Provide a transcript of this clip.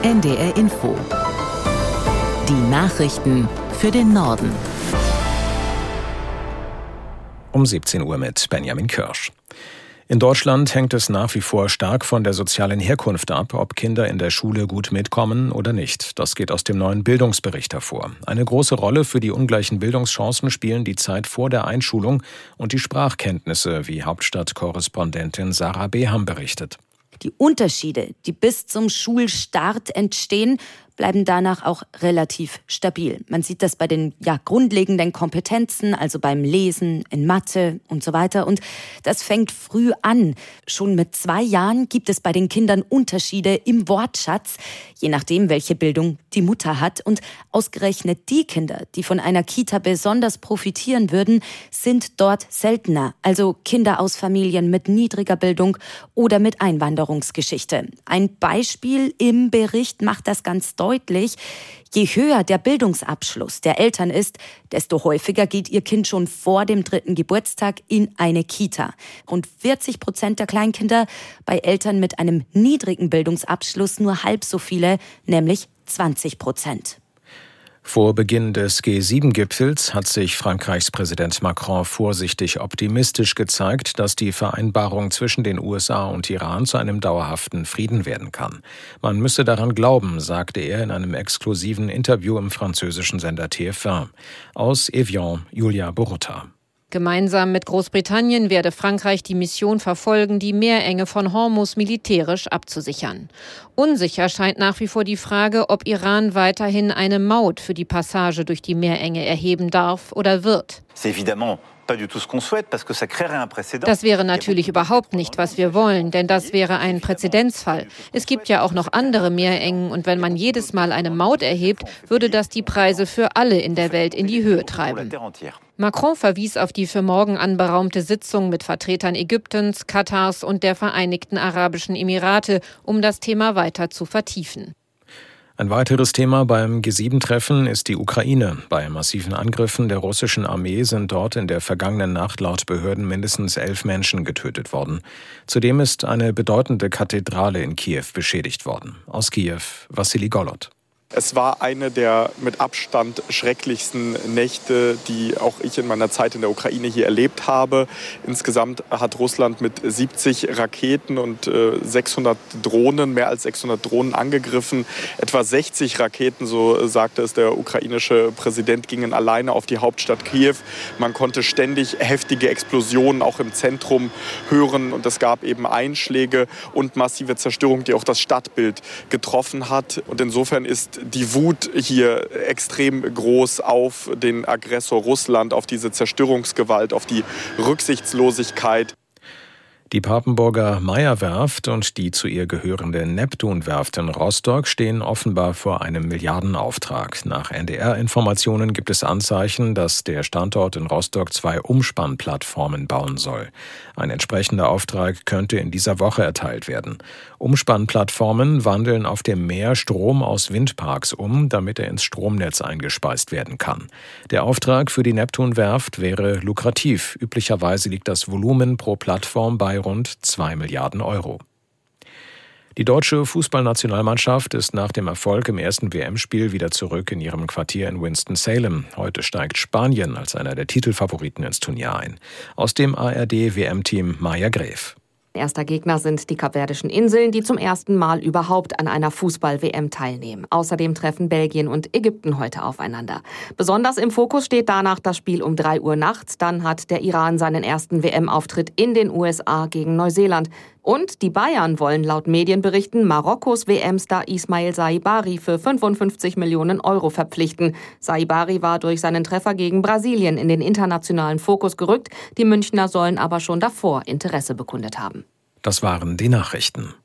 NDR Info. Die Nachrichten für den Norden. Um 17 Uhr mit Benjamin Kirsch. In Deutschland hängt es nach wie vor stark von der sozialen Herkunft ab, ob Kinder in der Schule gut mitkommen oder nicht. Das geht aus dem neuen Bildungsbericht hervor. Eine große Rolle für die ungleichen Bildungschancen spielen die Zeit vor der Einschulung und die Sprachkenntnisse, wie Hauptstadtkorrespondentin Sarah Beham berichtet. Die Unterschiede, die bis zum Schulstart entstehen, bleiben danach auch relativ stabil. Man sieht das bei den grundlegenden Kompetenzen, also beim Lesen, in Mathe und so weiter. Und das fängt früh an. Schon mit 2 Jahren gibt es bei den Kindern Unterschiede im Wortschatz, je nachdem, welche Bildung die Mutter hat. Und ausgerechnet die Kinder, die von einer Kita besonders profitieren würden, sind dort seltener. Also Kinder aus Familien mit niedriger Bildung oder mit Einwanderungsgeschichte. Ein Beispiel im Bericht macht das ganz deutlich. Je höher der Bildungsabschluss der Eltern ist, desto häufiger geht ihr Kind schon vor dem 3. Geburtstag in eine Kita. Rund 40% der Kleinkinder bei Eltern mit einem niedrigen Bildungsabschluss nur halb so viele, nämlich 20%. Vor Beginn des G7-Gipfels hat sich Frankreichs Präsident Macron vorsichtig optimistisch gezeigt, dass die Vereinbarung zwischen den USA und Iran zu einem dauerhaften Frieden werden kann. Man müsse daran glauben, sagte er in einem exklusiven Interview im französischen Sender TF1. Aus Evian, Julia Borutta. Gemeinsam mit Großbritannien werde Frankreich die Mission verfolgen, die Meerenge von Hormuz militärisch abzusichern. Unsicher scheint nach wie vor die Frage, ob Iran weiterhin eine Maut für die Passage durch die Meerenge erheben darf oder wird. Das wäre natürlich überhaupt nicht, was wir wollen, denn das wäre ein Präzedenzfall. Es gibt ja auch noch andere Meerengen und wenn man jedes Mal eine Maut erhebt, würde das die Preise für alle in der Welt in die Höhe treiben. Macron verwies auf die für morgen anberaumte Sitzung mit Vertretern Ägyptens, Katars und der Vereinigten Arabischen Emirate, um das Thema weiter zu vertiefen. Ein weiteres Thema beim G7-Treffen ist die Ukraine. Bei massiven Angriffen der russischen Armee sind dort in der vergangenen Nacht laut Behörden mindestens 11 Menschen getötet worden. Zudem ist eine bedeutende Kathedrale in Kiew beschädigt worden. Aus Kiew, Wassili Golod. Es war eine der mit Abstand schrecklichsten Nächte, die auch ich in meiner Zeit in der Ukraine hier erlebt habe. Insgesamt hat Russland mit 70 Raketen und 600 Drohnen, mehr als 600 Drohnen angegriffen. Etwa 60 Raketen, so sagte es der ukrainische Präsident, gingen alleine auf die Hauptstadt Kiew. Man konnte ständig heftige Explosionen auch im Zentrum hören und es gab eben Einschläge und massive Zerstörung, die auch das Stadtbild getroffen hat. Und insofern ist die Wut hier extrem groß auf den Aggressor Russland, auf diese Zerstörungsgewalt, auf die Rücksichtslosigkeit. Die Papenburger Meyer-Werft und die zu ihr gehörende Neptun-Werft in Rostock stehen offenbar vor einem Milliardenauftrag. Nach NDR-Informationen gibt es Anzeichen, dass der Standort in Rostock 2 Umspannplattformen bauen soll. Ein entsprechender Auftrag könnte in dieser Woche erteilt werden. Umspannplattformen wandeln auf dem Meer Strom aus Windparks um, damit er ins Stromnetz eingespeist werden kann. Der Auftrag für die Neptun-Werft wäre lukrativ. Üblicherweise liegt das Volumen pro Plattform bei rund 2 Milliarden Euro. Die deutsche Fußballnationalmannschaft ist nach dem Erfolg im ersten WM-Spiel wieder zurück in ihrem Quartier in Winston-Salem. Heute steigt Spanien als einer der Titelfavoriten ins Turnier ein. Aus dem ARD-WM-Team Maja Gräf. Erster Gegner sind die Kapverdischen Inseln, die zum ersten Mal überhaupt an einer Fußball-WM teilnehmen. Außerdem treffen Belgien und Ägypten heute aufeinander. Besonders im Fokus steht danach das Spiel um 3 Uhr nachts. Dann hat der Iran seinen ersten WM-Auftritt in den USA gegen Neuseeland. Und die Bayern wollen laut Medienberichten Marokkos WM-Star Ismail Saibari für 55 Millionen Euro verpflichten. Saibari war durch seinen Treffer gegen Brasilien in den internationalen Fokus gerückt. Die Münchner sollen aber schon davor Interesse bekundet haben. Das waren die Nachrichten.